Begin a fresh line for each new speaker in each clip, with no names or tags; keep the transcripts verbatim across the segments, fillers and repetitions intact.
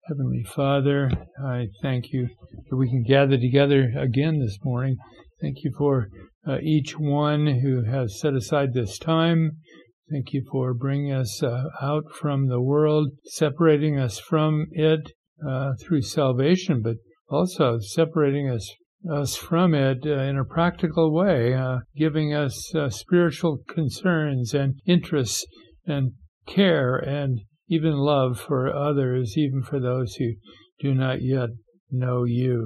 Heavenly Father, I thank you that we can gather together again this morning. Thank you for uh, each one who has set aside this time. Thank you for bringing us uh, out from the world, separating us from it uh, through salvation, but also separating us us from it uh, in a practical way, uh, giving us uh, spiritual concerns and interests and care and even love for others, even for those who do not yet know you.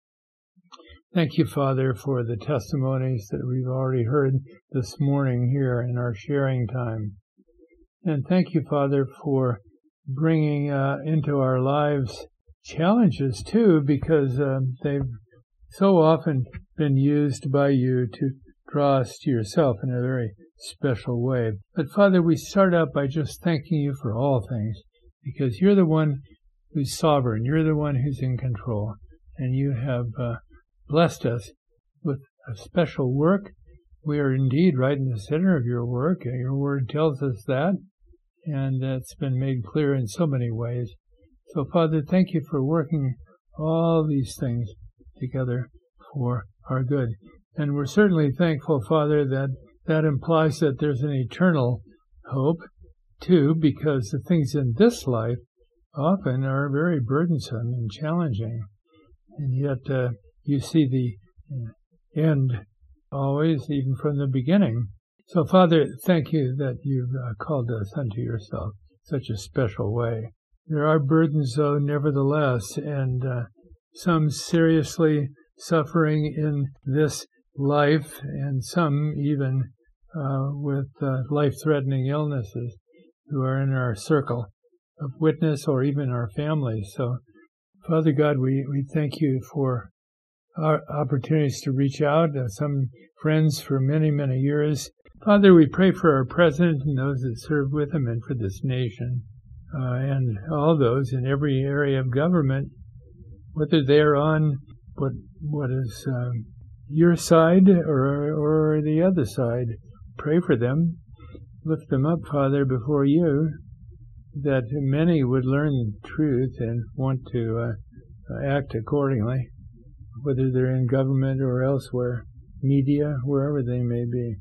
Thank you, Father, for the testimonies that we've already heard this morning here in our sharing time. And thank you, Father, for bringing uh, into our lives challenges, too, because uh, they've so often been used by you to draw us to yourself in a very special way. But Father, we start out by just thanking you for all things, because you're the one who's sovereign, you're the one who's in control, and you have uh, blessed us with a special work. We are indeed right in the center of your work, and your word tells us that, and that's been made clear in so many ways. So Father, thank you for working all these things together for our good. And we're certainly thankful, Father, that that implies that there's an eternal hope, too, because the things in this life often are very burdensome and challenging. And yet uh, you see the end always, even from the beginning. So, Father, thank you that you've uh, called us unto yourself in such a special way. There are burdens, though, nevertheless, and uh, some seriously suffering in this life, and some even uh, with uh, life-threatening illnesses who are in our circle of witness or even our families. So, Father God, we, we thank you for our opportunities to reach out, uh, some friends for many, many years. Father, we pray for our president and those that serve with him and for this nation, uh, and all those in every area of government, whether they're on what what is um, your side or or the other side. Pray for them. Lift them up, Father, before you, that many would learn truth and want to uh, act accordingly, whether they're in government or elsewhere, media, wherever they may be,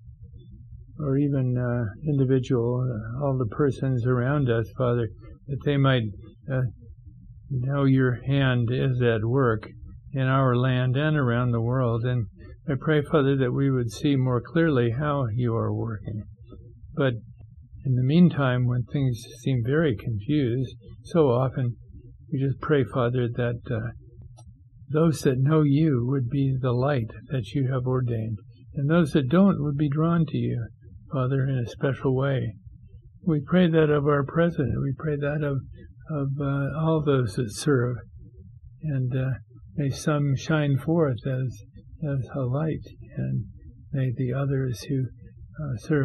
or even uh, individual, uh, all the persons around us, Father, that they might uh, know your hand is at work in our land and around the world. And I pray, Father, that we would see more clearly how you are working. But in the meantime, when things seem very confused, so often we just pray, Father, that uh, those that know you would be the light that you have ordained, and those that don't would be drawn to you, Father, in a special way. We pray that of our president. We pray that of of uh, all those that serve, and uh, may some shine forth as as a light, and may the others who uh, serve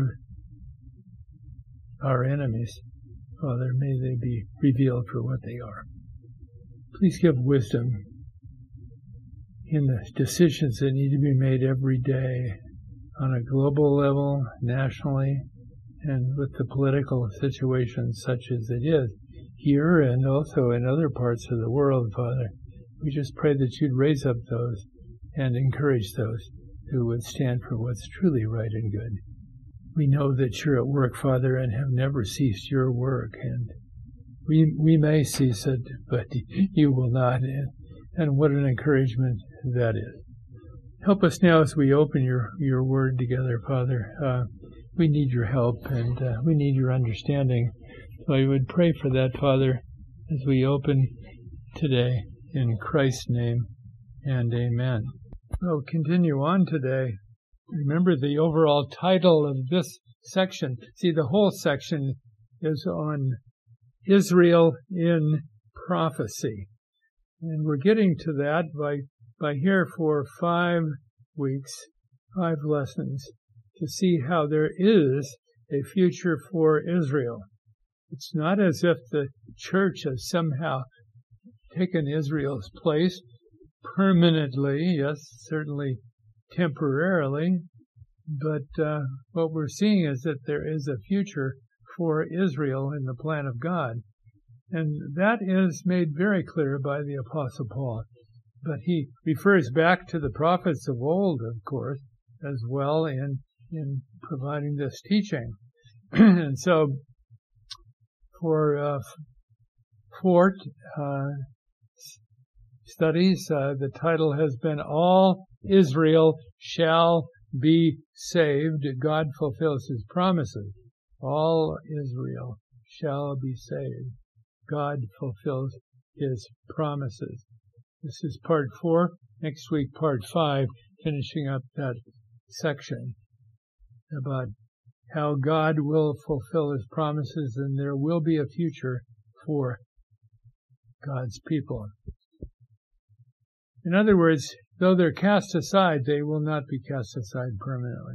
our enemies, Father, may they be revealed for what they are. Please give wisdom in the decisions that need to be made every day on a global level, nationally, and with the political situation such as it is here and also in other parts of the world, Father. We just pray that you'd raise up those and encourage those who would stand for what's truly right and good. We know that you're at work, Father, and have never ceased your work, and we we may cease it, but you will not, and, and what an encouragement that is. Help us now as we open your, your word together, Father. Uh, we need your help, and uh, we need your understanding. So I would pray for that, Father, as we open today, in Christ's name, and amen. We'll continue on today. Remember the overall title of this section. See, the whole section is on Israel in prophecy. And we're getting to that by, by here for five weeks, five lessons, to see how there is a future for Israel. It's not as if the church has somehow taken Israel's place permanently, yes, certainly temporarily, but uh, what we're seeing is that there is a future for Israel in the plan of God. And that is made very clear by the Apostle Paul. But he refers back to the prophets of old, of course, as well in, in providing this teaching. And so for uh, Fort uh, studies, uh, the title has been All Israel Shall Be Saved. God fulfills his promises. All Israel shall be saved. God fulfills his promises. This is part four. Next week, part five, finishing up that section about how God will fulfill his promises and there will be a future for God's people. In other words, though they're cast aside, they will not be cast aside permanently.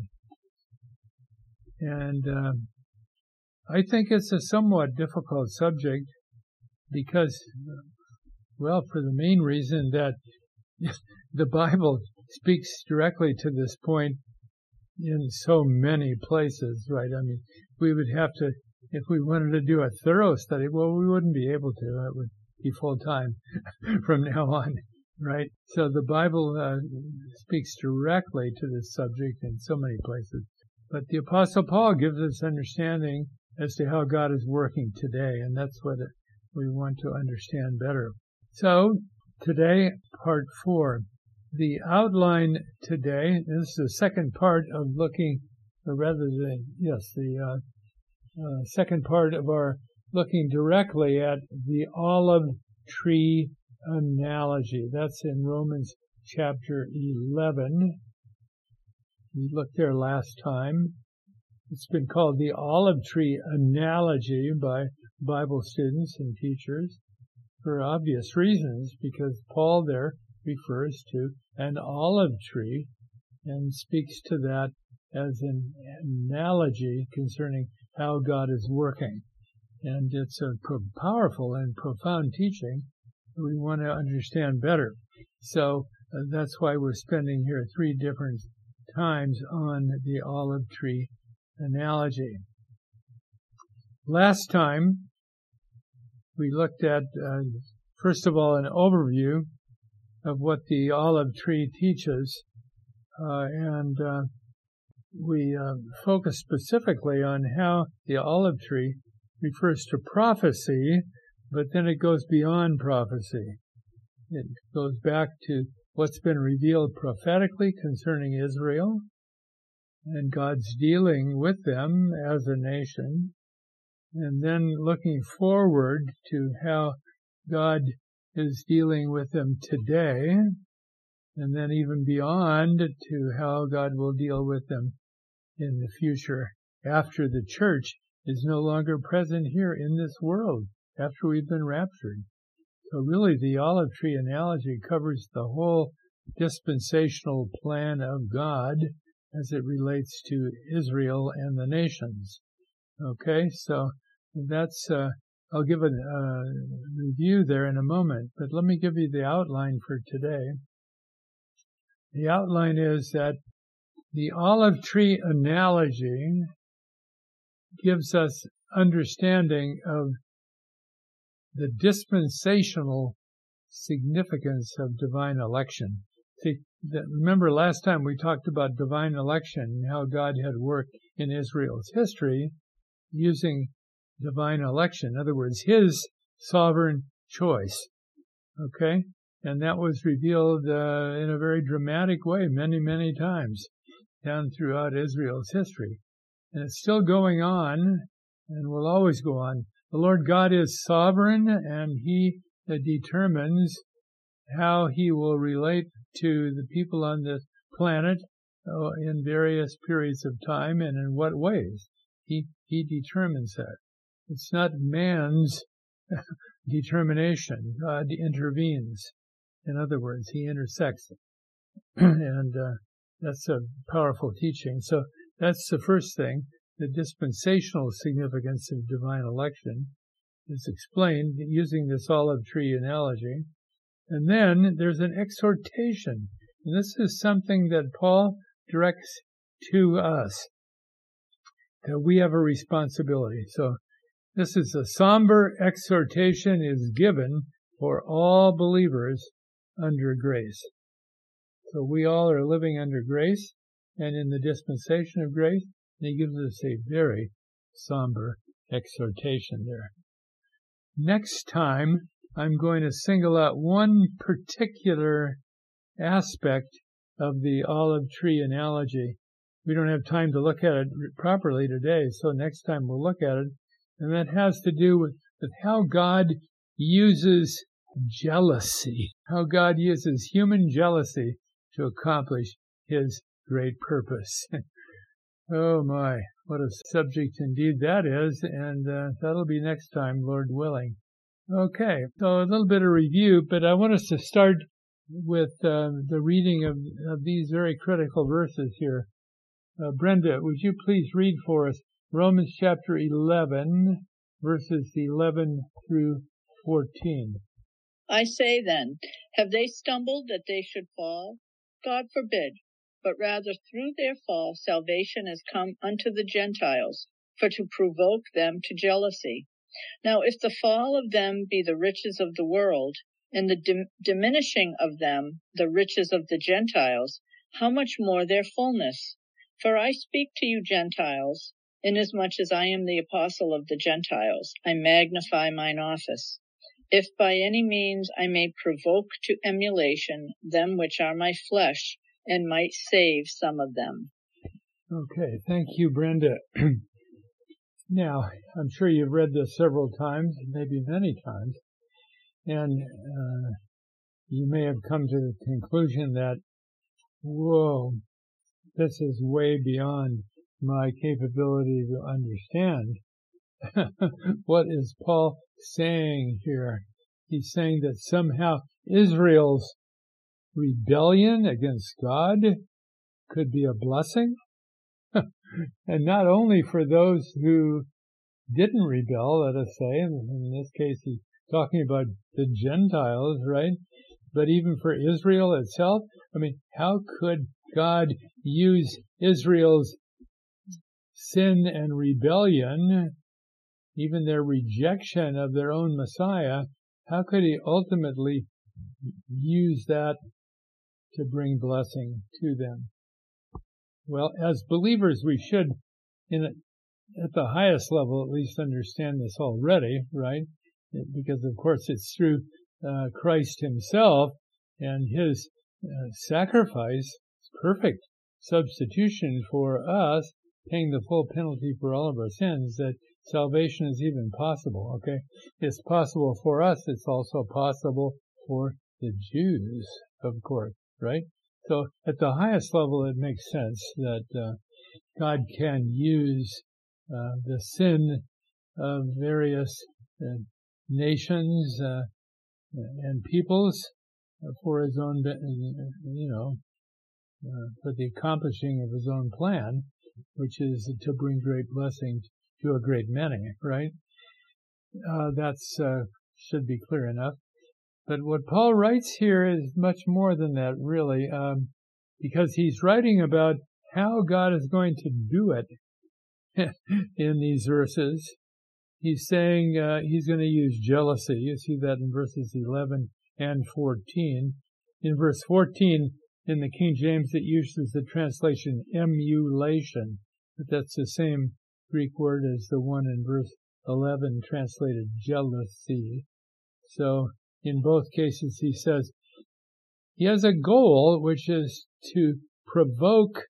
And uh, I think it's a somewhat difficult subject because, well, for the main reason that the Bible speaks directly to this point in so many places, right? I mean, we would have to, if we wanted to do a thorough study, well, we wouldn't be able to. It would be full time from now on, right? So the Bible uh, speaks directly to this subject in so many places. But the Apostle Paul gives us understanding as to how God is working today, and that's what it, we want to understand better. So today, part four. The outline today, this is the second part of looking, or rather the, yes, the uh, uh, second part of our looking directly at the olive tree analogy. That's in Romans chapter eleven. We looked there last time. It's been called the olive tree analogy by Bible students and teachers for obvious reasons, because Paul there refers to an olive tree and speaks to that as an analogy concerning how God is working. And it's a pro- powerful and profound teaching that we want to understand better. So uh, that's why we're spending here three different times on the olive tree analogy. Last time, we looked at, uh, first of all, an overview of what the olive tree teaches, uh, and uh, we uh, focus specifically on how the olive tree refers to prophecy, but then it goes beyond prophecy. It goes back to what's been revealed prophetically concerning Israel and God's dealing with them as a nation, and then looking forward to how God is dealing with them today, and then even beyond to how God will deal with them in the future after the church is no longer present here in this world, after we've been raptured. So really the olive tree analogy covers the whole dispensational plan of God as it relates to Israel and the nations. Okay, so that's uh, I'll give a uh, review there in a moment, but let me give you the outline for today. The outline is that the olive tree analogy gives us understanding of the dispensational significance of divine election. See, that, remember last time we talked about divine election and how God had worked in Israel's history using divine election. In other words, his sovereign choice. Okay? And that was revealed uh, in a very dramatic way many, many times down throughout Israel's history. And it's still going on and will always go on. The Lord God is sovereign, and he uh, determines how he will relate to the people on this planet uh, in various periods of time and in what ways. He, he determines that. It's not man's determination. God intervenes. In other words, he intersects. and uh, that's a powerful teaching. So that's the first thing. The dispensational significance of divine election is explained using this olive tree analogy. And then there's an exhortation. And this is something that Paul directs to us, that we have a responsibility. So This is a somber exhortation is given for all believers under grace. So we all are living under grace and in the dispensation of grace, and he gives us a very somber exhortation there. Next time, I'm going to single out one particular aspect of the olive tree analogy. We don't have time to look at it properly today, so next time we'll look at it. And that has to do with, with how God uses jealousy, how God uses human jealousy to accomplish his great purpose. Oh my, what a subject indeed that is, and uh, that'll be next time, Lord willing. Okay, so a little bit of review, but I want us to start with uh, the reading of, of these very critical verses here. Uh, Brenda, would you please read for us Romans chapter eleven, verses eleven through fourteen.
I say then, have they stumbled that they should fall? God forbid. But rather through their fall salvation is come unto the Gentiles, for to provoke them to jealousy. Now if the fall of them be the riches of the world, and the dim- diminishing of them the riches of the Gentiles, how much more their fullness? For I speak to you Gentiles, inasmuch as I am the apostle of the Gentiles, I magnify mine office. If by any means I may provoke to emulation them which are my flesh, and might save some of them.
Okay, thank you, Brenda. Now, I'm sure you've read this several times, maybe many times, and uh, you may have come to the conclusion that, whoa, this is way beyond my capability to understand. What is Paul saying here? He's saying that somehow Israel's rebellion against God could be a blessing. And not only for those who didn't rebel, let us say, in this case he's talking about the Gentiles, right? But even for Israel itself, I mean, how could God use Israel's sin and rebellion, even their rejection of their own Messiah, how could he ultimately use that to bring blessing to them? Well, as believers, we should, in a, at the highest level, at least understand this already, right? Because, of course, it's through uh, Christ himself and his uh, sacrifice, perfect substitution for us, paying the full penalty for all of our sins, that salvation is even possible, okay? It's possible for us. It's also possible for the Jews, of course, right? So at the highest level, it makes sense that uh, God can use uh, the sin of various uh, nations uh, and peoples for his own, you know, uh, for the accomplishing of his own plan, which is to bring great blessing to a great many, right? Uh, that's uh, should be clear enough. But what Paul writes here is much more than that, really, um, because he's writing about how God is going to do it in these verses. He's saying uh, he's going to use jealousy. You see that in verses eleven and fourteen. In verse fourteen, in the King James, it uses the translation emulation, but that's the same Greek word as the one in verse eleven translated jealousy. So in both cases, he says he has a goal, which is to provoke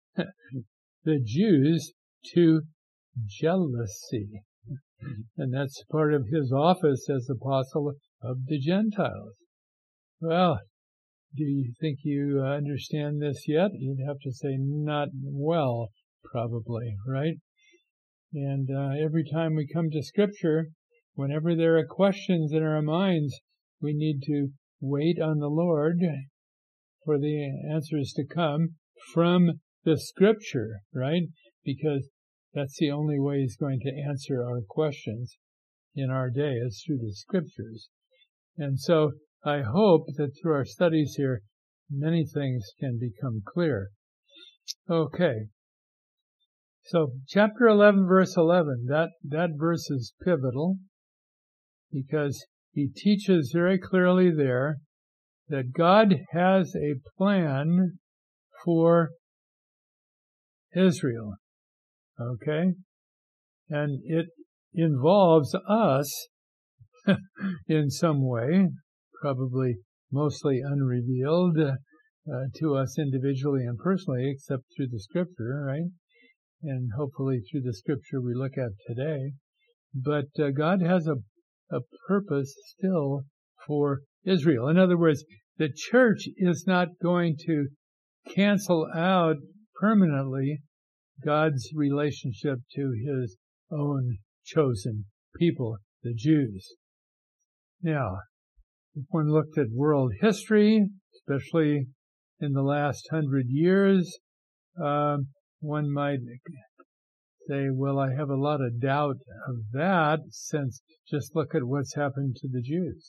the Jews to jealousy. And that's part of his office as apostle of the Gentiles. Well, do you think you understand this yet? You'd have to say not well, probably, right? And uh, every time we come to Scripture, whenever there are questions in our minds, we need to wait on the Lord for the answers to come from the Scripture, right? Because that's the only way he's going to answer our questions in our day, is through the Scriptures. And so I hope that through our studies here, many things can become clear. Okay. So chapter eleven, verse eleven, that, that verse is pivotal because he teaches very clearly there that God has a plan for Israel. Okay? And it involves us in some way, probably mostly unrevealed uh, to us individually and personally, except through the scripture, right? And hopefully through the scripture we look at today. But uh, God has a, a purpose still for Israel. In other words, the church is not going to cancel out permanently God's relationship to his own chosen people, the Jews. Now, if one looked at world history, especially in the last hundred years, uh, one might say, well, I have a lot of doubt of that, since just look at what's happened to the Jews.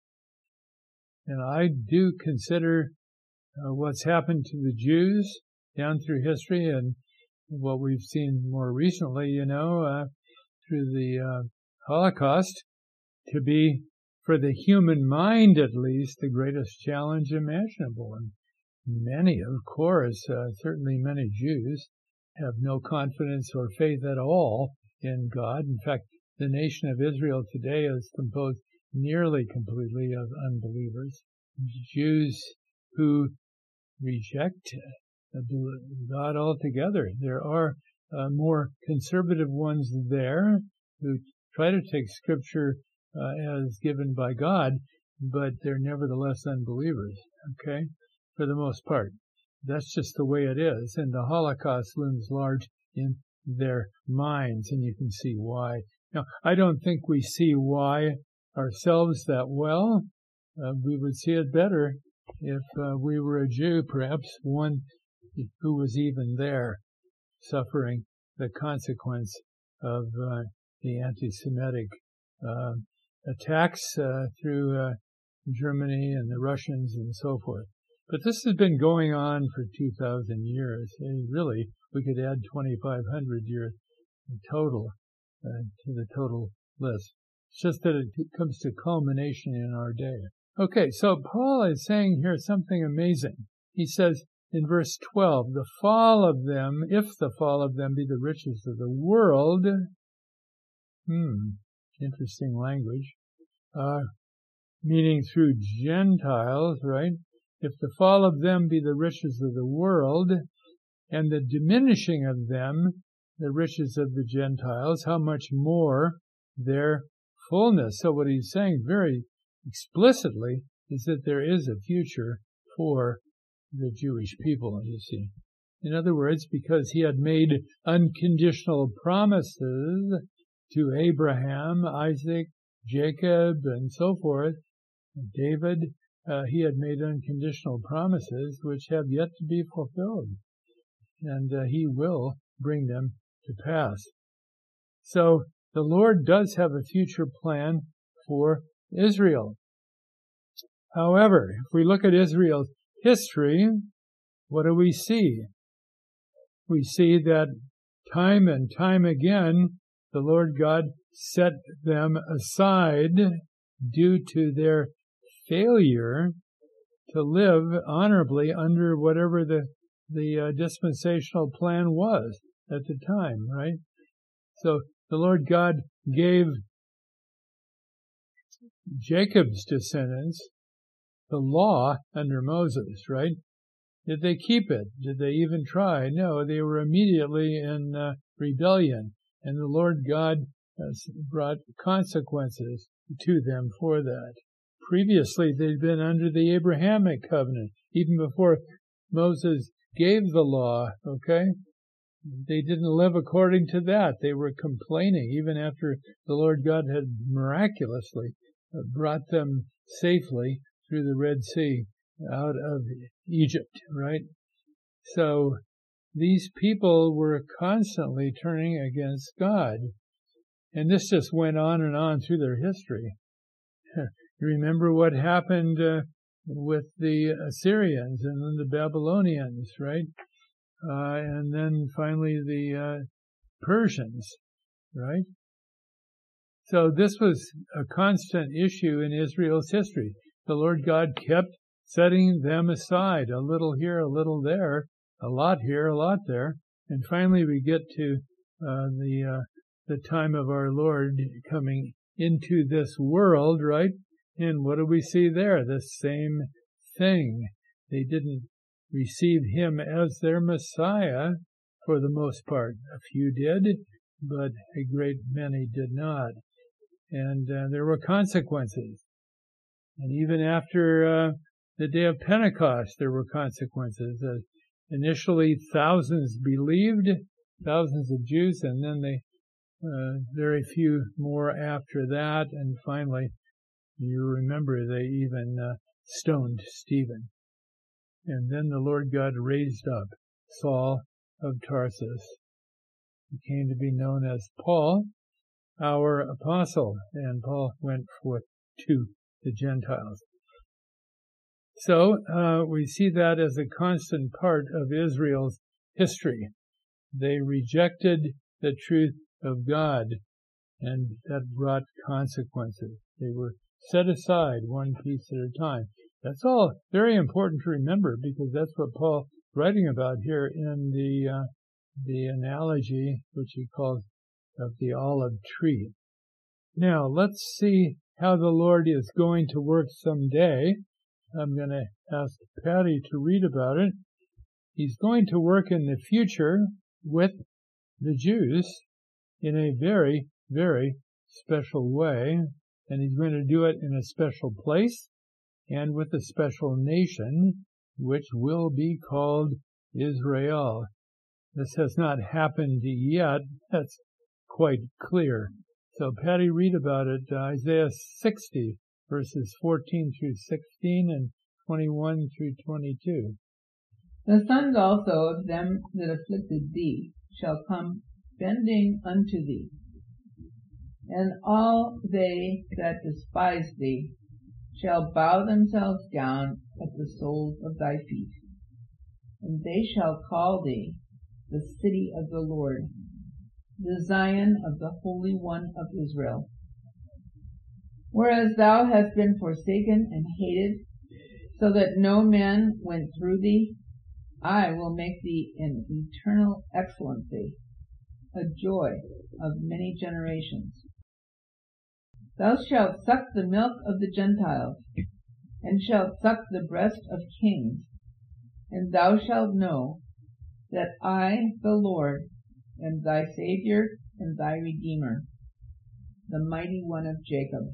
And I do consider uh, what's happened to the Jews down through history and what we've seen more recently, you know, uh, through the uh, Holocaust, to be, for the human mind at least, the greatest challenge imaginable. And many, of course, uh, certainly many Jews, have no confidence or faith at all in God. In fact, the nation of Israel today is composed nearly completely of unbelievers, Jews who reject God altogether. There are uh, more conservative ones there who try to take Scripture uh, as given by God, but they're nevertheless unbelievers, okay, for the most part. That's just the way it is, and the Holocaust looms large in their minds, and you can see why. Now, I don't think we see why ourselves that well. Uh, we would see it better if uh, we were a Jew, perhaps one who was even there, suffering the consequence of uh, the anti-Semitic uh, attacks uh, through uh, Germany and the Russians and so forth. But this has been going on for two thousand years. And really, we could add twenty-five hundred years total uh, to the total list. It's just that it comes to culmination in our day. Okay, so Paul is saying here something amazing. He says in verse twelve, the fall of them, if the fall of them be the riches of the world, hmm, interesting language, uh, meaning through Gentiles, right? If the fall of them be the riches of the world, and the diminishing of them the riches of the Gentiles, how much more their fullness? So what he's saying very explicitly is that there is a future for the Jewish people, you see. In other words, because he had made unconditional promises to Abraham, Isaac, Jacob, and so forth, David, Uh, he had made unconditional promises which have yet to be fulfilled, and uh, he will bring them to pass. So the Lord does have a future plan for Israel. However, if we look at Israel's history, what do we see? We see that time and time again, the Lord God set them aside due to their failure to live honorably under whatever the the uh, dispensational plan was at the time, right? So the Lord God gave Jacob's descendants the law under Moses, right? Did they keep it? Did they even try? No, they were immediately in uh, rebellion, and the Lord God uh, brought consequences to them for that. Previously, they'd been under the Abrahamic covenant, even before Moses gave the law, okay? They didn't live according to that. They were complaining, even after the Lord God had miraculously brought them safely through the Red Sea out of Egypt, right? So these people were constantly turning against God. And this just went on and on through their history. You remember what happened uh, with the Assyrians and then the Babylonians, right? Uh, and then finally the uh, Persians, right? So this was a constant issue in Israel's history. The Lord God kept setting them aside, a little here, a little there, a lot here, a lot there. And finally we get to uh, the uh, the time of our Lord coming into this world, right? And what do we see there? The same thing. They didn't receive him as their Messiah for the most part. A few did, but a great many did not. And uh, there were consequences. And even after uh, the day of Pentecost, there were consequences. Uh, initially, thousands believed, thousands of Jews, and then they, uh, very few more after that. And finally, you remember they even uh, stoned Stephen. And then the Lord God raised up Saul of Tarsus. He came to be known as Paul, our apostle, and Paul went forth to the Gentiles. So uh, we see that as a constant part of Israel's history. They rejected the truth of God, and that brought consequences. They were set aside one piece at a time. That's all very important to remember, because that's what Paul's writing about here in the uh, the analogy, which he calls of the olive tree. Now, let's see how the Lord is going to work someday. I'm going to ask Patty to read about it. He's going to work in the future with the Jews in a very, very special way, and he's going to do it in a special place and with a special nation, which will be called Israel. This has not happened yet. That's quite clear. So, Patty, read about it. Uh, Isaiah sixty, verses fourteen through sixteen and twenty-one through twenty-two.
The sons also of them that afflicted thee shall come bending unto thee, and all they that despise thee shall bow themselves down at the soles of thy feet. And they shall call thee the city of the Lord, the Zion of the Holy One of Israel. Whereas thou hast been forsaken and hated, so that no man went through thee, I will make thee an eternal excellency, a joy of many generations. Thou shalt suck the milk of the Gentiles, and shalt suck the breast of kings, and thou shalt know that I, the Lord, am thy Savior and thy Redeemer, the mighty one of Jacob.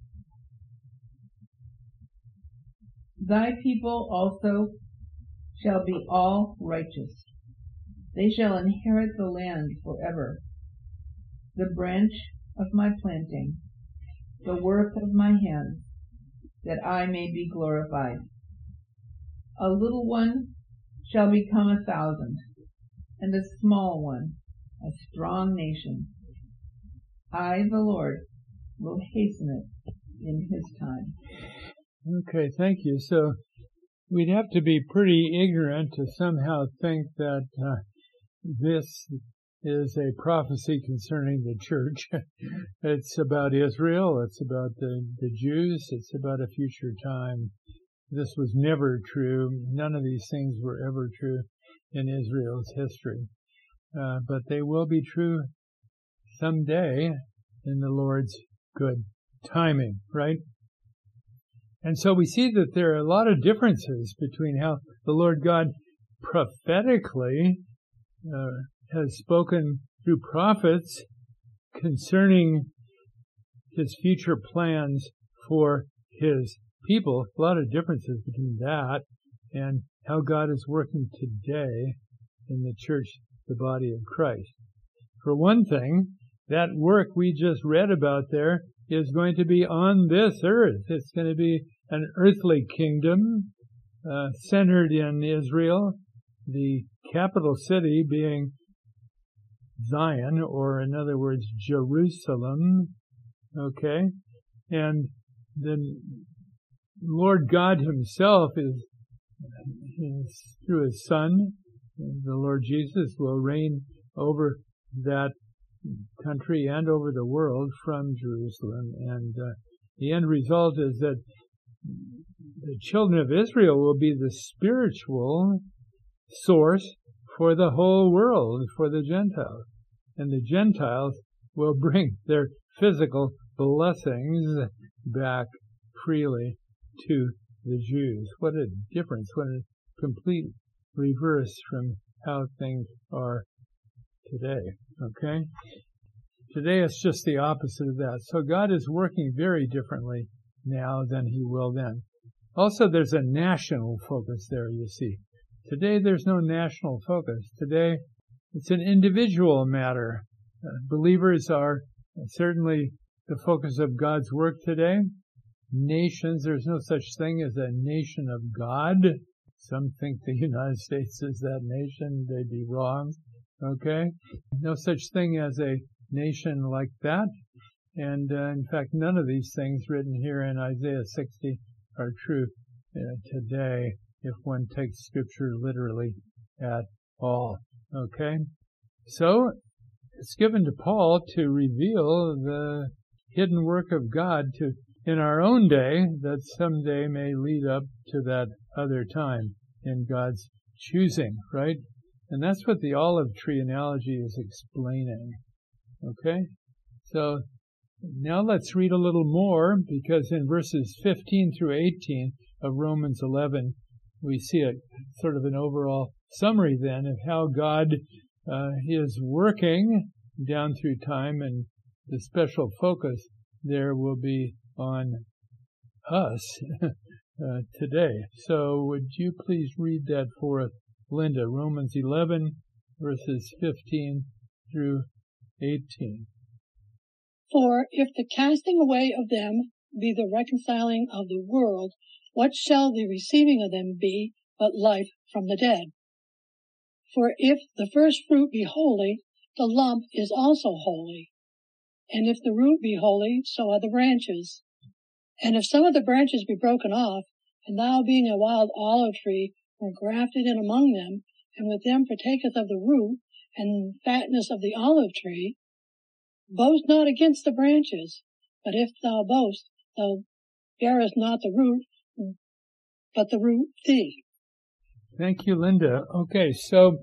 Thy people also shall be all righteous. They shall inherit the land forever, the branch of my planting, the work of my hands, that I may be glorified. A little one shall become a thousand, and a small one a strong nation. I, the Lord, will hasten it in his time.
Okay, thank you. So we'd have to be pretty ignorant to somehow think that uh, this is a prophecy concerning the church. It's about Israel. It's about the, the Jews. It's about a future time. This was never true. None of these things were ever true in Israel's history. Uh, but they will be true someday in the Lord's good timing, right? And so we see that there are a lot of differences between how the Lord God prophetically uh, has spoken through prophets concerning his future plans for his people. A lot of differences between that and how God is working today in the church, the body of Christ. For one thing, that work we just read about there is going to be on this earth. It's going to be an earthly kingdom uh, centered in Israel, the capital city being Zion, or in other words, Jerusalem. Okay? And the Lord God himself is, is through his Son, the Lord Jesus, will reign over that country and over the world from Jerusalem. And uh, the end result is that the children of Israel will be the spiritual source for the whole world, for the Gentiles. And the Gentiles will bring their physical blessings back freely to the Jews. What a difference, what a complete reverse from how things are today, okay? Today it's just the opposite of that. So God is working very differently now than he will then. Also, there's a national focus there, you see. Today there's no national focus. Today it's an individual matter. Uh, believers are certainly the focus of God's work today. Nations, there's no such thing as a nation of God. Some think the United States is that nation. They'd be wrong. Okay? No such thing as a nation like that. And uh, in fact, none of these things written here in Isaiah sixty are true uh, today if one takes Scripture literally at all. Okay? So, it's given to Paul to reveal the hidden work of God to in our own day that someday may lead up to that other time in God's choosing, right? And that's what the olive tree analogy is explaining. Okay? So, now let's read a little more, because in verses fifteen through eighteen of Romans eleven, we see a sort of an overall summary then of how God uh, is working down through time, and the special focus there will be on us uh, today. So would you please read that for us, Linda? Romans eleven, verses fifteen through eighteen.
For if the casting away of them be the reconciling of the world, what shall the receiving of them be but life from the dead? For if the first fruit be holy, the lump is also holy. And if the root be holy, so are the branches. And if some of the branches be broken off, and thou being a wild olive tree were grafted in among them, and with them partaketh of the root and fatness of the olive tree, boast not against the branches, but if thou boast, thou bearest not the root, but the root thee.
Thank you, Linda. Okay, so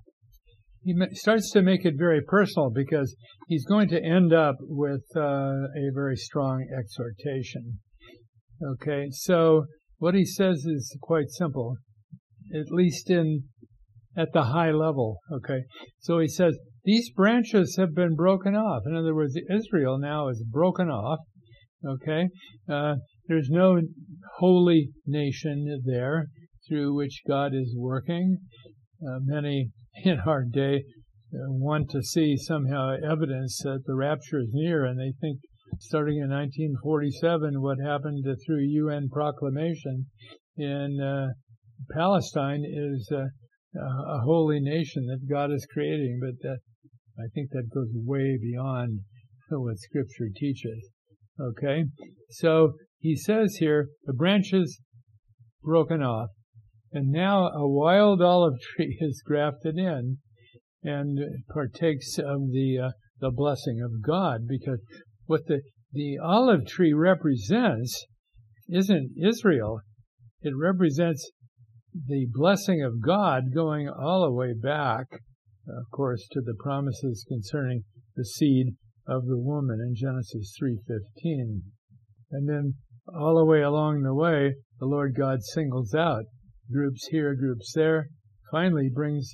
he starts to make it very personal, because he's going to end up with uh, a very strong exhortation. Okay, so what he says is quite simple, at least in at the high level. Okay, so he says, these branches have been broken off. In other words, Israel now is broken off. Okay, uh, there's no holy nation there through which God is working. Uh, many in our day uh, want to see somehow evidence that the rapture is near, and they think starting in nineteen forty-seven, what happened uh, through U N proclamation in uh, Palestine is uh, a holy nation that God is creating, but that I think that goes way beyond what Scripture teaches. Okay, so he says here, the branches broken off, and now a wild olive tree is grafted in and partakes of the uh, the blessing of God, because what the the olive tree represents isn't Israel. It represents the blessing of God going all the way back, of course, to the promises concerning the seed of the woman in Genesis three fifteen. And then all the way along the way, the Lord God singles out groups here, groups there, finally brings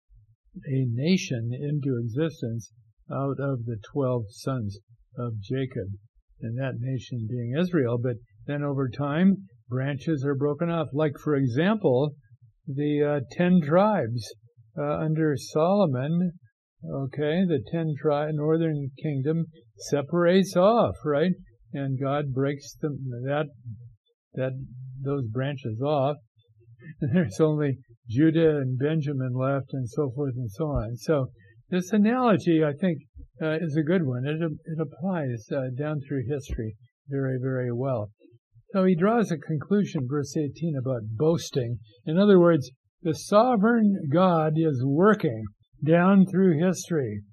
a nation into existence out of the twelve sons of Jacob, and that nation being Israel. But then over time, branches are broken off. Like, for example, the uh, ten tribes uh, under Solomon. Okay, the ten tribe northern kingdom separates off, right? And God breaks them that that those branches off. And there's only Judah and Benjamin left, and so forth and so on. So this analogy, I think, uh, is a good one. It it applies uh, down through history very, very well. So he draws a conclusion, verse eighteen, about boasting. In other words, the sovereign God is working down through history.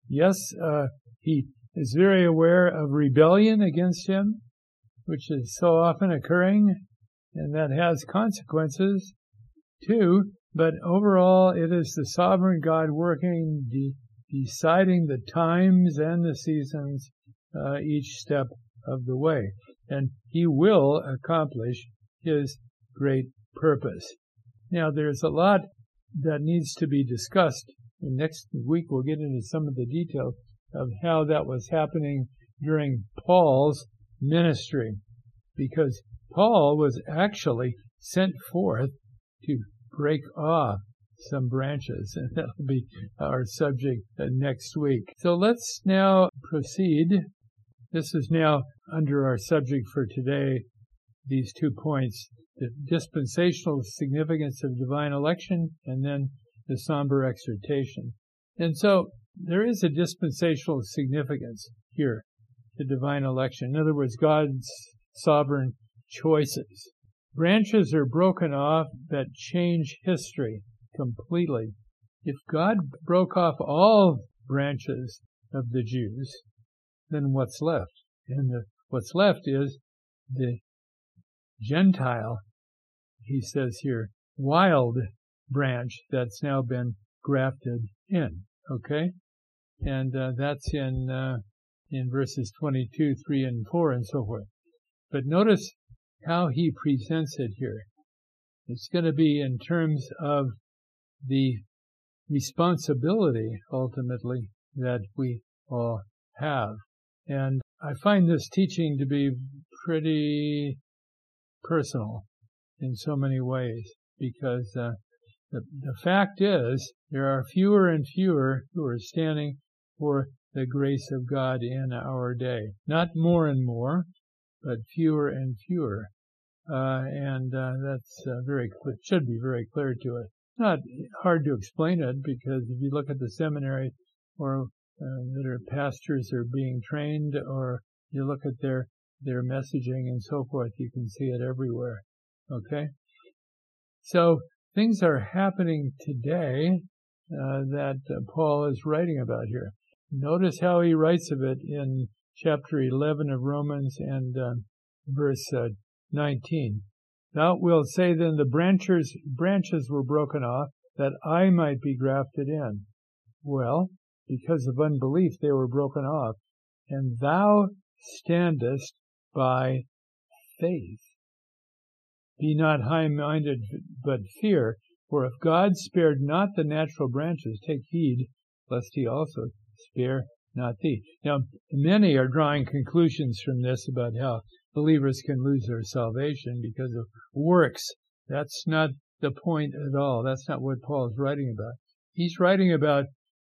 Yes, uh, he is very aware of rebellion against him, which is so often occurring, and that has consequences too. But overall, it is the sovereign God working, de- deciding the times and the seasons uh, each step of the way. And he will accomplish his great purpose. Now, there's a lot that needs to be discussed. And next week, we'll get into some of the details of how that was happening during Paul's ministry, because Paul was actually sent forth to break off some branches, and that'll be our subject next week. So let's now proceed. This is now under our subject for today, these two points, the dispensational significance of divine election and then the somber exhortation. And so there is a dispensational significance here to divine election. In other words, God's sovereign choices. Branches are broken off that change history completely. If God broke off all branches of the Jews, then what's left? And the, what's left is the Gentile, he says here, wild branch that's now been grafted in. Okay? And uh, that's in uh, in verses twenty-two, three, and four, and so forth. But notice how he presents it here. It's going to be in terms of the responsibility, ultimately, that we all have. And I find this teaching to be pretty personal in so many ways, because uh, the, the fact is there are fewer and fewer who are standing for the grace of God in our day. Not more and more, but fewer and fewer. Uh, and uh, that's uh, very clear, should be very clear to us. Not hard to explain it, because if you look at the seminary or uh, that are pastors are being trained, or you look at their their messaging and so forth, you can see it everywhere. Okay? So things are happening today uh, that uh, Paul is writing about here. Notice how he writes of it in chapter eleven of Romans and uh, verse uh, nineteen. Thou wilt say then, the branches, branches were broken off, that I might be grafted in. Well, because of unbelief they were broken off, and thou standest by faith. Be not high-minded, but fear, for if God spared not the natural branches, take heed, lest he also spare not thee. Now, many are drawing conclusions from this about how believers can lose their salvation because of works. That's not the point at all. That's not what Paul is writing about. He's writing about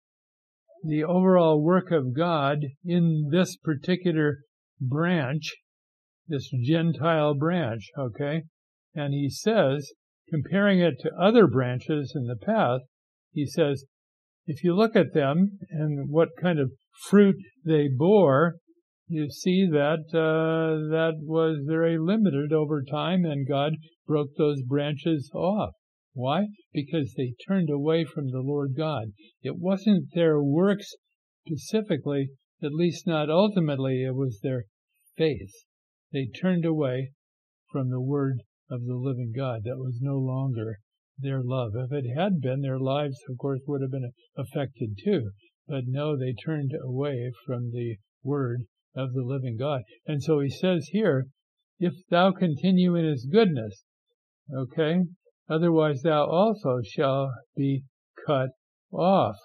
the overall work of God in this particular branch, this Gentile branch, okay? And he says, comparing it to other branches in the past, he says, if you look at them and what kind of fruit they bore, you see that uh, that was very limited over time, and God broke those branches off. Why? Because they turned away from the Lord God. It wasn't their works specifically, at least not ultimately, it was their faith. They turned away from the word of the living God. That was no longer their love. If it had been, their lives, of course, would have been affected too. But no, they turned away from the word of the living God. And so he says here, if thou continue in his goodness, okay, otherwise thou also shalt be cut off.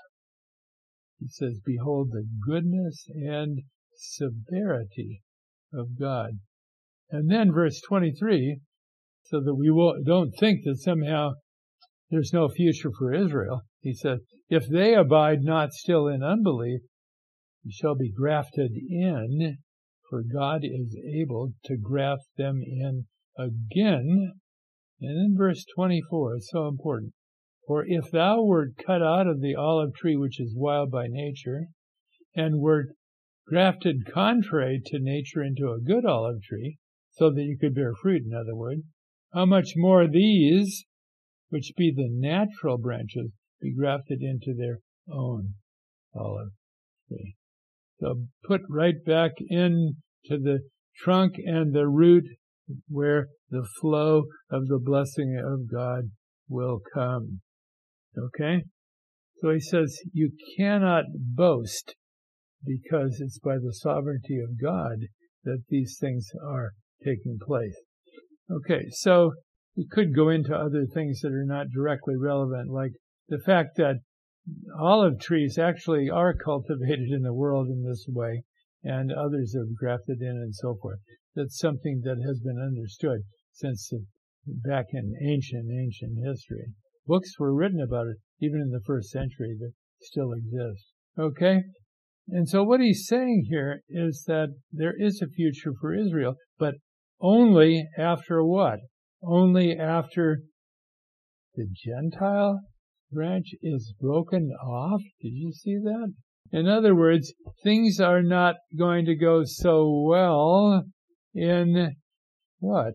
He says, behold the goodness and severity of God. And then verse twenty-three, so that we will, don't think that somehow there's no future for Israel. He says, if they abide not still in unbelief, you shall be grafted in, for God is able to graft them in again. And in verse twenty-four, it's so important. For if thou wert cut out of the olive tree which is wild by nature, and wert grafted contrary to nature into a good olive tree, so that you could bear fruit, in other words, how much more these, which be the natural branches, be grafted into their own olive. See? So put right back into the trunk and the root where the flow of the blessing of God will come. Okay? So he says you cannot boast because it's by the sovereignty of God that these things are taking place. Okay, so we could go into other things that are not directly relevant, like the fact that olive trees actually are cultivated in the world in this way, and others are grafted in and so forth. That's something that has been understood since the, back in ancient, ancient history. Books were written about it, even in the first century, that still exist. Okay? And so what he's saying here is that there is a future for Israel, but only after what? Only after the Gentile branch is broken off? Did you see that? In other words, things are not going to go so well in what?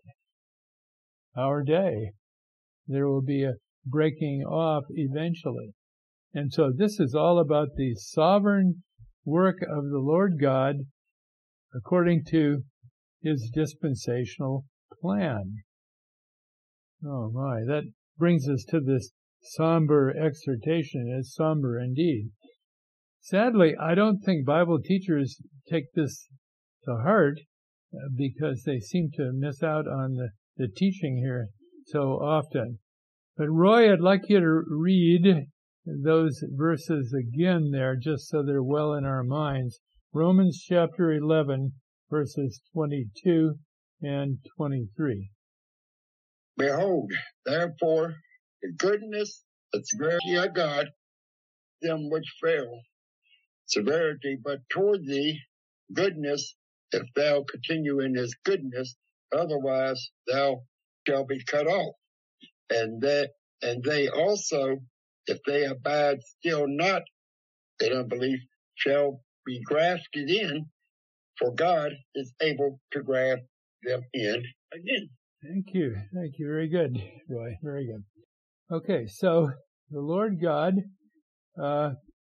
Our day. There will be a breaking off eventually. And so this is all about the sovereign work of the Lord God according to his dispensational plan. Oh my, that brings us to this somber exhortation. It's somber indeed. Sadly, I don't think Bible teachers take this to heart uh, because they seem to miss out on the, the teaching here so often. But Roy, I'd like you to read those verses again there, just so they're well in our minds. Romans chapter eleven, verses twenty-two and twenty-three.
Behold, therefore, the goodness, the severity of God, them which fail, severity, but toward thee, goodness, if thou continue in his goodness, otherwise thou shalt be cut off. And that, and they also, if they abide still not in unbelief, shall be grafted in, for God is able to graft them in again.
Thank you. Thank you. Very good, Roy. Very good. Okay, so the Lord God uh,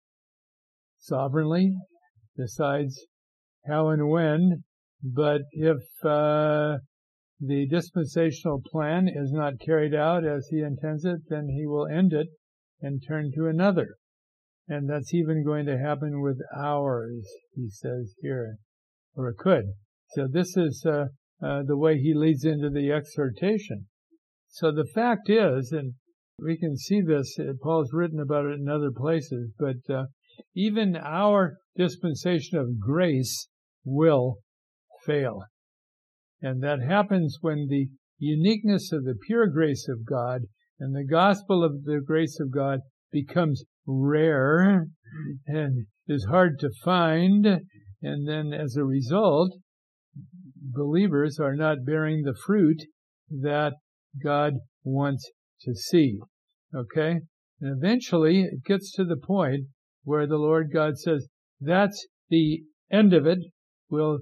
sovereignly decides how and when, but if uh, the dispensational plan is not carried out as he intends it, then he will end it and turn to another. And that's even going to happen with ours, he says here, or it could. So this is uh, uh, the way he leads into the exhortation. So the fact is, and we can see this, uh, Paul's written about it in other places, but uh, even our dispensation of grace will fail. And that happens when the uniqueness of the pure grace of God and the gospel of the grace of God becomes rare and is hard to find. And then as a result, believers are not bearing the fruit that God wants to see. Okay? And eventually it gets to the point where the Lord God says, that's the end of it. We'll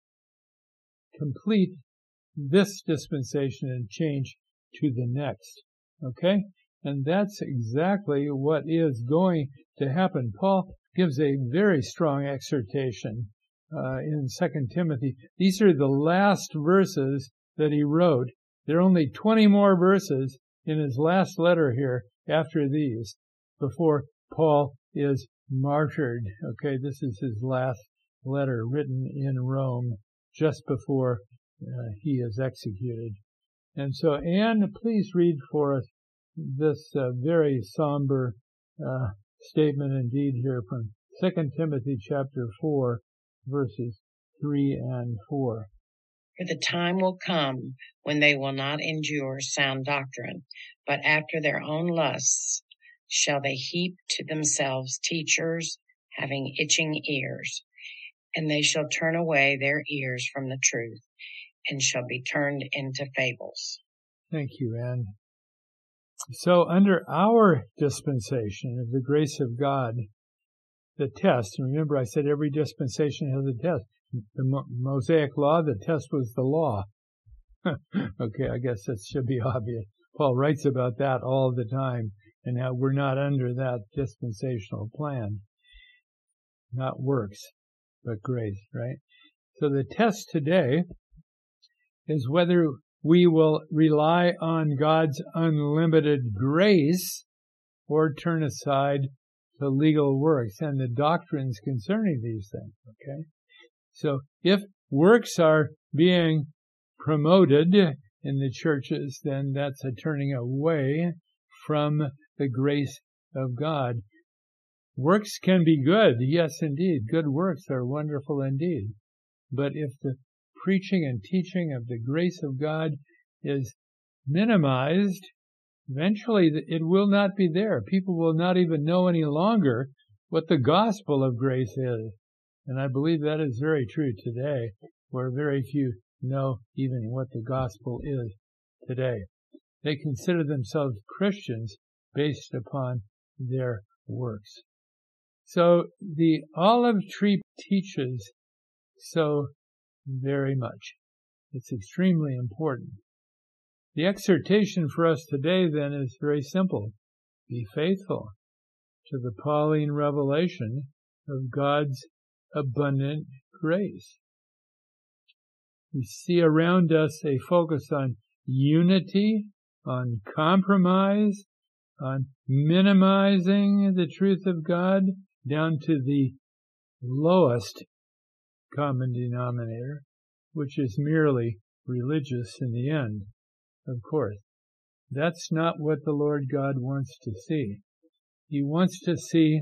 complete this dispensation and change to the next. Okay? And that's exactly what is going to happen. Paul gives a very strong exhortation uh, in Second Timothy. These are the last verses that he wrote. There are only twenty more verses in his last letter here after these before Paul is martyred. Okay, this is his last letter written in Rome just before uh, he is executed. And so, Anne, please read for us this uh, very somber uh, statement indeed here from Second Timothy chapter four, verses three and four.
For the time will come when they will not endure sound doctrine, but after their own lusts shall they heap to themselves teachers having itching ears, and they shall turn away their ears from the truth, and shall be turned into fables.
Thank you, Anne. So under our dispensation of the grace of God, the test, and remember I said every dispensation has a test. The Mo- Mosaic law, the test was the law. Okay, I guess that should be obvious. Paul writes about that all the time, and how we're not under that dispensational plan. not works, but grace, right? So the test today is whether we will rely on God's unlimited grace or turn aside to legal works and the doctrines concerning these things, okay? So if works are being promoted in the churches, then that's a turning away from the grace of God. Works can be good, yes indeed. Good works are wonderful indeed. But if the preaching and teaching of the grace of God is minimized, eventually it will not be there. People will not even know any longer what the gospel of grace is. And I believe that is very true today, where very few know even what the gospel is today. They consider themselves Christians based upon their works. So the olive tree teaches so very much. It's extremely important. The exhortation for us today then is very simple. Be faithful to the Pauline revelation of God's abundant grace. We see around us a focus on unity, on compromise, on minimizing the truth of God down to the lowest common denominator, which is merely religious in the end, of course. That's not what the Lord God wants to see. He wants to see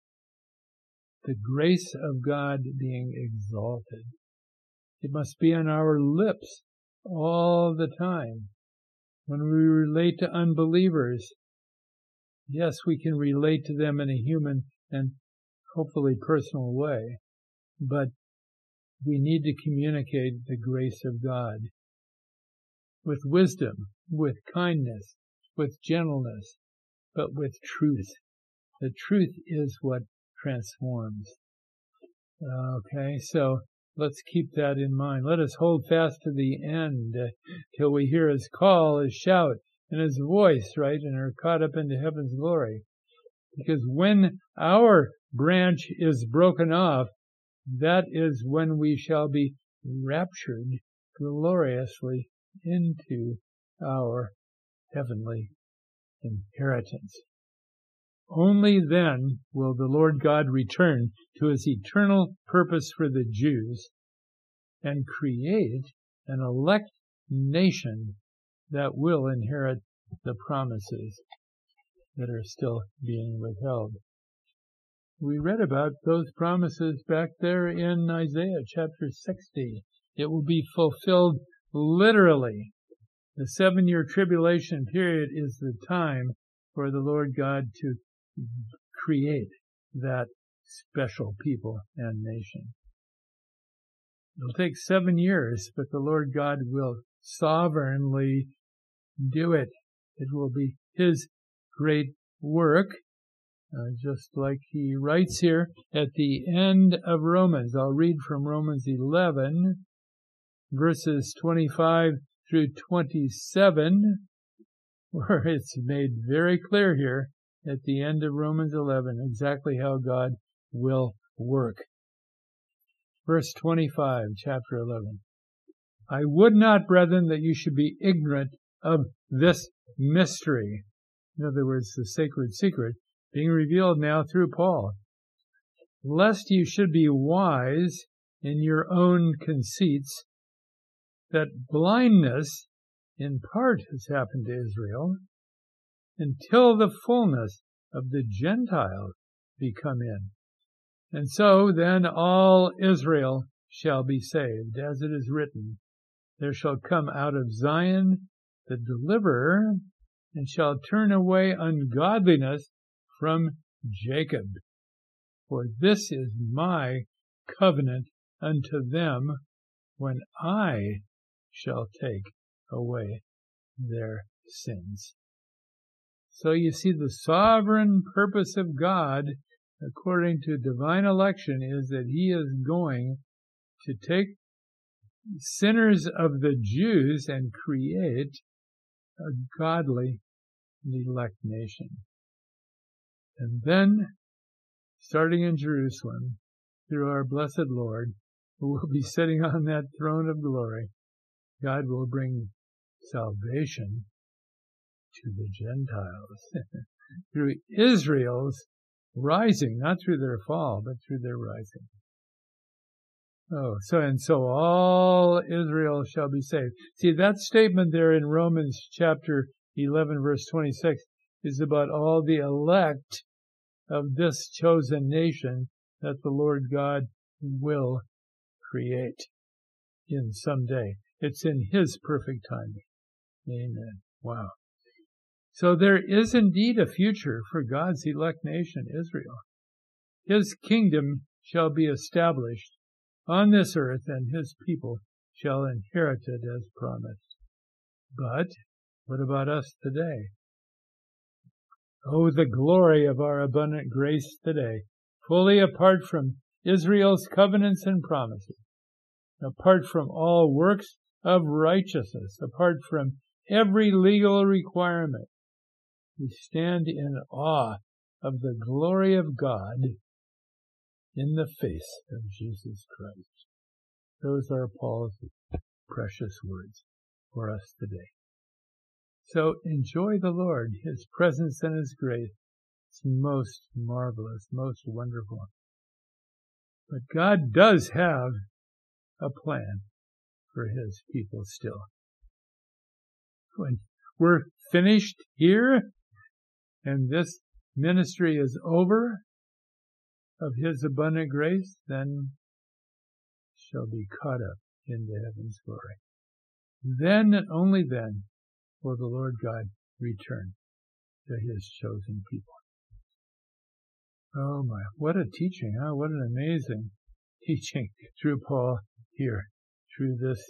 the grace of God being exalted. It must be on our lips all the time. When we relate to unbelievers, yes, we can relate to them in a human and hopefully personal way, but we need to communicate the grace of God with wisdom, with kindness, with gentleness, but with truth. The truth is what transforms. Okay, so let's keep that in mind. Let us hold fast to the end uh, till we hear his call, his shout, and his voice, right, and are caught up into heaven's glory. Because when our branch is broken off, that is when we shall be raptured gloriously into our heavenly inheritance. Only then will the Lord God return to his eternal purpose for the Jews and create an elect nation that will inherit the promises that are still being withheld. We read about those promises back there in Isaiah chapter sixty. It will be fulfilled literally. The seven-year tribulation period is the time for the Lord God to create that special people and nation. It'll take seven years, but the Lord God will sovereignly do it. It will be his great work, uh, just like he writes here at the end of Romans. I'll read from Romans eleven, verses twenty-five through twenty-seven, where it's made very clear here at the end of Romans eleven exactly how God will work. Verse twenty-five, chapter eleven. I would not, brethren, that you should be ignorant of this mystery. In other words, the sacred secret being revealed now through Paul. Lest you should be wise in your own conceits, that blindness in part has happened to Israel, until the fullness of the Gentiles be come in. And so then all Israel shall be saved, as it is written, there shall come out of Zion the deliverer, and shall turn away ungodliness from Jacob. For this is my covenant unto them when I shall take away their sins. So you see, the sovereign purpose of God, according to divine election, is that he is going to take sinners of the Jews and create a godly elect nation. And then, starting in Jerusalem, through our blessed Lord, who will be sitting on that throne of glory, God will bring salvation to the Gentiles through Israel's rising, not through their fall, but through their rising. Oh, so and so all Israel shall be saved. See, that statement there in Romans chapter eleven, verse twenty-six, is about all the elect of this chosen nation that the Lord God will create in some day. It's in His perfect timing. Amen. Wow. So there is indeed a future for God's elect nation, Israel. His kingdom shall be established on this earth, and His people shall inherit it as promised. But what about us today? Oh, the glory of our abundant grace today, fully apart from Israel's covenants and promises, apart from all works of righteousness, apart from every legal requirement. We stand in awe of the glory of God in the face of Jesus Christ. Those are Paul's precious words for us today. So enjoy the Lord, His presence and His grace. It's most marvelous, most wonderful. But God does have a plan for His people still. When we're finished here and this ministry is over of His abundant grace, then shall be caught up into heaven's glory. Then and only then will the Lord God return to His chosen people. Oh my, what a teaching, huh? What an amazing teaching through Paul here, through this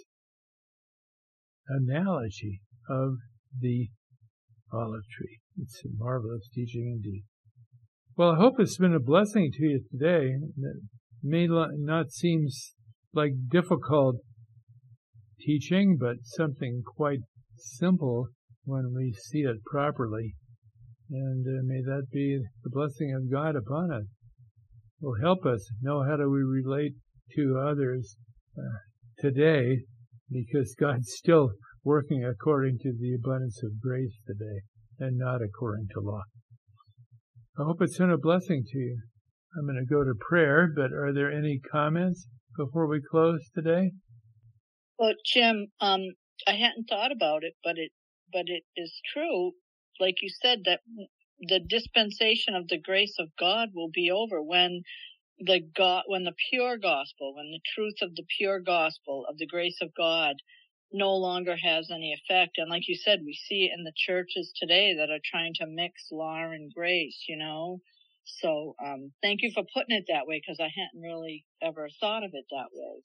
analogy of the olive tree. It's a marvelous teaching indeed. Well, I hope it's been a blessing to you today. It may not seem like difficult teaching, but something quite simple when we see it properly. And uh, may that be the blessing of God upon us. It will help us know how do we relate to others uh, today, because God's still working according to the abundance of grace today and not according to law. I hope it's been a blessing to you. I'm going to go to prayer, but are there any comments before we close today?
Well, Jim, um, I hadn't thought about it, but it, but it is true, like you said, that the dispensation of the grace of God will be over when the God, when the pure gospel, when the truth of the pure gospel of the grace of God no longer has any effect. And like you said, we see it in the churches today that are trying to mix law and grace, you know. So um, thank you for putting it that way, because I hadn't really ever thought of it that way.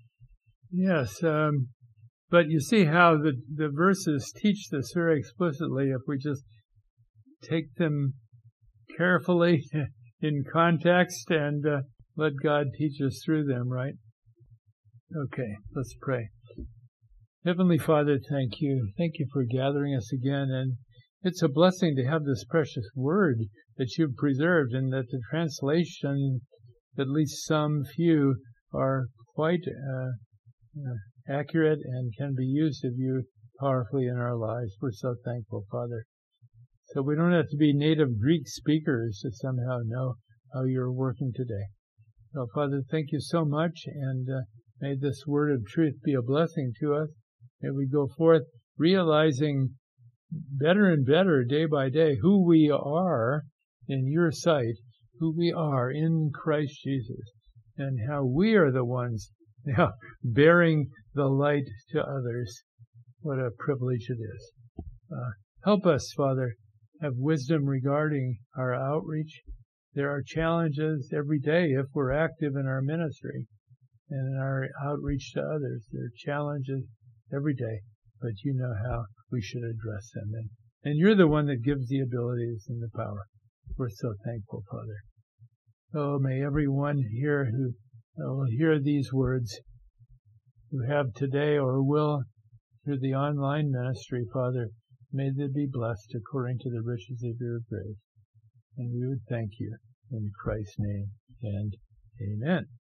Yes, um, but you see how the, the verses teach this very explicitly if we just take them carefully in context and uh, let God teach us through them, right? Okay, let's pray. Heavenly Father, thank you. Thank you for gathering us again. And it's a blessing to have this precious word that you've preserved, and that the translation, at least some few, are quite uh, uh, accurate and can be used of you powerfully in our lives. We're so thankful, Father. So we don't have to be native Greek speakers to somehow know how you're working today. So, Father, thank you so much, and uh, may this word of truth be a blessing to us. May we go forth realizing better and better day by day who we are in your sight, who we are in Christ Jesus, and how we are the ones now bearing the light to others. What a privilege it is. Uh, help us, Father, have wisdom regarding our outreach. There are challenges every day if we're active in our ministry and in our outreach to others. There are challenges every day, but you know how we should address them. And, and you're the one that gives the abilities and the power. We're so thankful, Father. Oh, may everyone here who will hear these words, who have today or will through the online ministry, Father, may they be blessed according to the riches of your grace. And we would thank you in Christ's name, and amen.